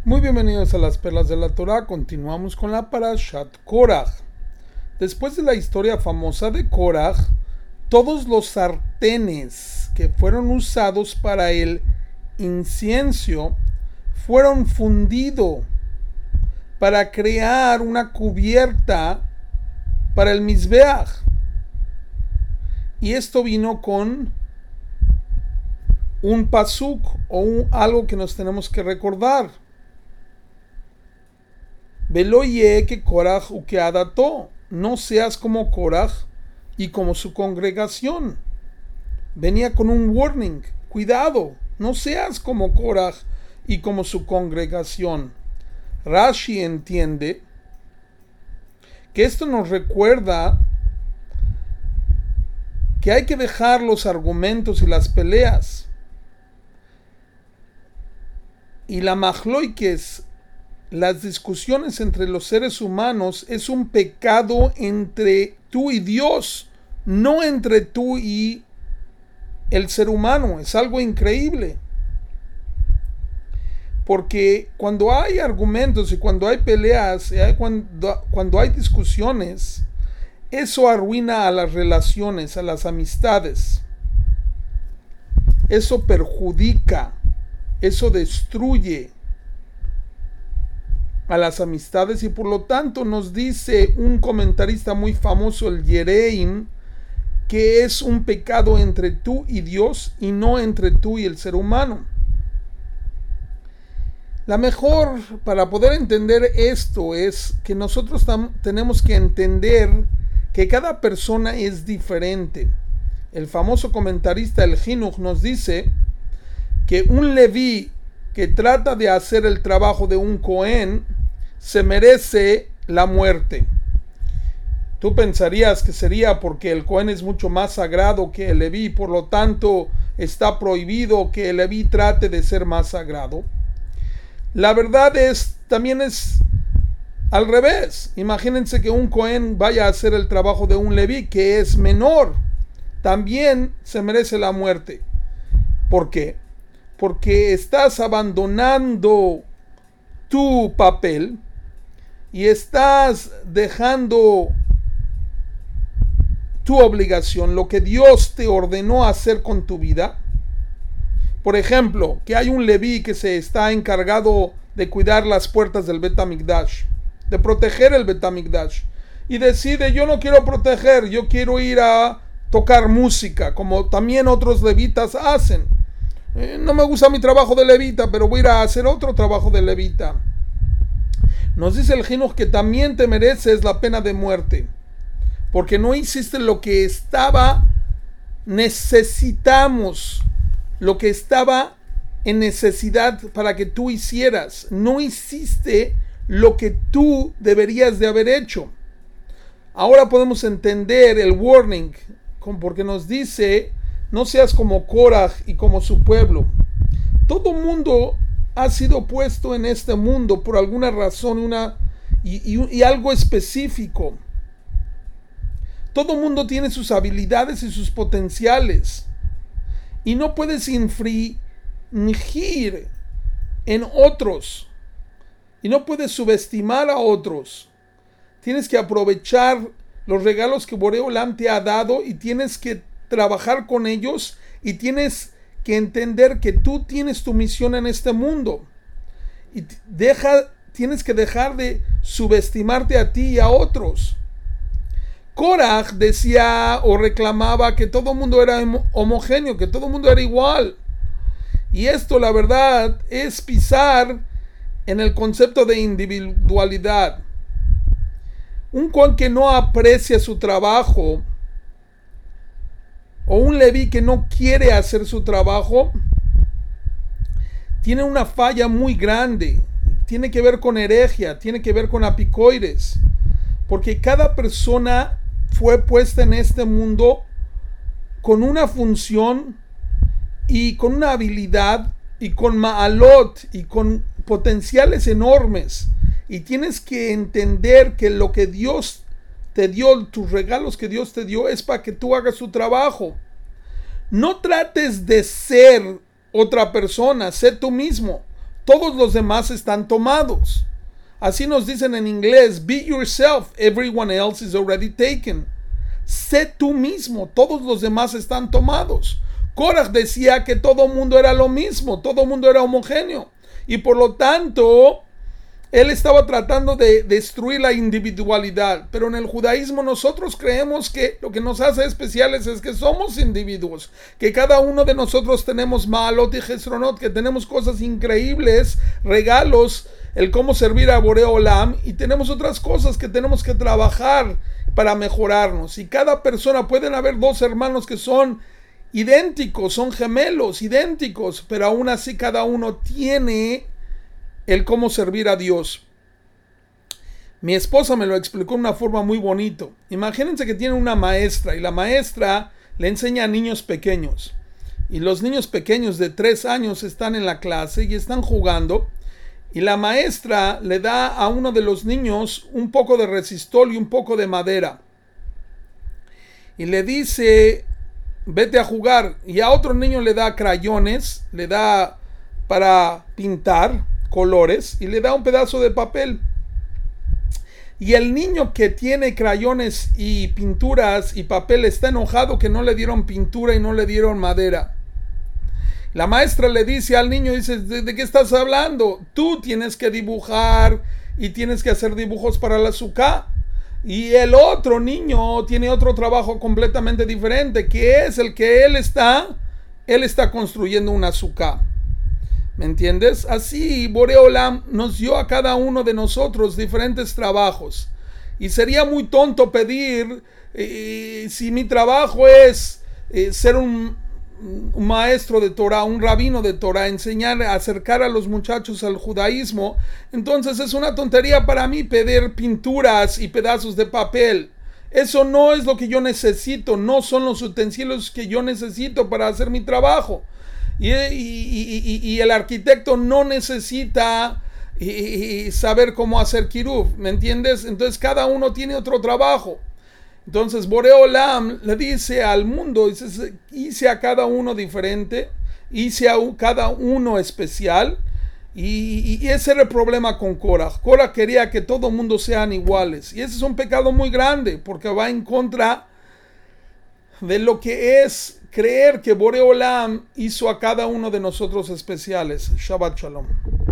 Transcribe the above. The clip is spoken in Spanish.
Muy bienvenidos a las Perlas de la Torah. Continuamos con la Parashat Korach. Después de la historia famosa de Korach, todos los sartenes que fueron usados para el incienso fueron fundidos para crear una cubierta para el Mizbeach. Y esto vino con un pasuk o algo que nos tenemos que recordar. Velo ye que Korach ukeadato, no seas como Korach y como su congregación. Venía con un warning, cuidado, no seas como Korach y como su congregación. Rashi entiende que esto nos recuerda que hay que dejar los argumentos y las peleas. Y la majloikes, las discusiones entre los seres humanos, es un pecado entre tú y Dios, no entre tú y el ser humano. Es algo increíble. Porque cuando hay argumentos y cuando hay peleas, cuando hay discusiones, eso arruina a las relaciones, a las amistades. Eso perjudica, eso destruye a las amistades, y por lo tanto nos dice un comentarista muy famoso, el Yereim, que es un pecado entre tú y Dios y no entre tú y el ser humano. La mejor para poder entender esto es que nosotros tenemos que entender que cada persona es diferente. El famoso comentarista, el Jinuch, nos dice que un leví que trata de hacer el trabajo de un Cohen se merece la muerte. Tú pensarías que sería porque el Cohen es mucho más sagrado que el leví, por lo tanto está prohibido que el leví trate de ser más sagrado. La verdad también es al revés. Imagínense que un Cohen vaya a hacer el trabajo de un leví que es menor, también se merece la muerte. ¿Por qué? Porque estás abandonando tu papel y estás dejando tu obligación, lo que Dios te ordenó hacer con tu vida. Por ejemplo, que hay un leví que se está encargado de cuidar las puertas del Bet HaMikdash, de proteger el Bet HaMikdash, y decide: yo no quiero proteger, yo quiero ir a tocar música, como también otros levitas hacen. No me gusta mi trabajo de levita, pero voy a ir a hacer otro trabajo de levita. Nos dice el Jinuch que también te mereces la pena de muerte, porque no hiciste lo que necesitamos, lo que estaba en necesidad para que tú hicieras. No hiciste lo que tú deberías de haber hecho. Ahora podemos entender el warning, porque nos dice: no seas como Korach y como su pueblo. Todo mundo ha sido puesto en este mundo por alguna razón y algo específico. Todo mundo tiene sus habilidades y sus potenciales. Y no puedes infringir en otros. Y no puedes subestimar a otros. Tienes que aprovechar los regalos que Borei Olam te ha dado y tienes que trabajar con ellos, y tienes que entender que tú tienes tu misión en este mundo. Y tienes que dejar de subestimarte a ti y a otros. Korach decía o reclamaba que todo el mundo era homogéneo, que todo el mundo era igual. Y esto, la verdad, es pisar en el concepto de individualidad. Un Cohen que no aprecia su trabajo, o un leví que no quiere hacer su trabajo, tiene una falla muy grande. Tiene que ver con herejía, tiene que ver con apicoides, porque cada persona fue puesta en este mundo con una función y con una habilidad y con ma'alot y con potenciales enormes, y tienes que entender que lo que Dios te dio, tus regalos que Dios te dio, es para que tú hagas tu trabajo. No trates de ser otra persona, sé tú mismo. todos los demás están tomados. Así nos dicen en inglés, be yourself, everyone else is already taken. Sé tú mismo, todos los demás están tomados. Korach decía que todo mundo era lo mismo, todo mundo era homogéneo. Y por lo tanto, él estaba tratando de destruir la individualidad. Pero en el judaísmo nosotros creemos que lo que nos hace especiales es que somos individuos. Que cada uno de nosotros tenemos ma'alot y hesronot, que tenemos cosas increíbles, regalos, el cómo servir a Boré Olam. Y tenemos otras cosas que tenemos que trabajar para mejorarnos. Y cada persona, pueden haber dos hermanos que son idénticos, son gemelos, idénticos, pero aún así cada uno tiene el cómo servir a Dios. Mi esposa me lo explicó de una forma muy bonita. Imagínense que tiene una maestra y la maestra le enseña a niños pequeños. Y los niños pequeños de 3 años están en la clase y están jugando. Y la maestra le da a uno de los niños un poco de resistol y un poco de madera. Y le dice, vete a jugar. Y a otro niño le da crayones, le da para pintar colores y le da un pedazo de papel. Y el niño que tiene crayones y pinturas y papel está enojado que no le dieron pintura y no le dieron madera. La maestra le dice al niño, dice, ¿de qué estás hablando? Tú tienes que dibujar y tienes que hacer dibujos para la suká. Y el otro niño tiene otro trabajo completamente diferente, que es el que él está construyendo una suká. ¿Me entiendes? Así Boré Olam nos dio a cada uno de nosotros diferentes trabajos. Y sería muy tonto pedir, si mi trabajo es ser un maestro de Torah, un rabino de Torah, enseñar, acercar a los muchachos al judaísmo, entonces es una tontería para mí pedir pinturas y pedazos de papel. Eso no es lo que yo necesito, no son los utensilios que yo necesito para hacer mi trabajo. Y el arquitecto no necesita saber cómo hacer kiruv, ¿me entiendes? Entonces cada uno tiene otro trabajo. Entonces Boré Olam le dice al mundo, hice a cada uno diferente, hice a cada uno especial, y ese era el problema con Korach. Korach quería que todo el mundo sean iguales, y ese es un pecado muy grande, porque va en contra de lo que es creer que Boré Olam hizo a cada uno de nosotros especiales. Shabbat Shalom.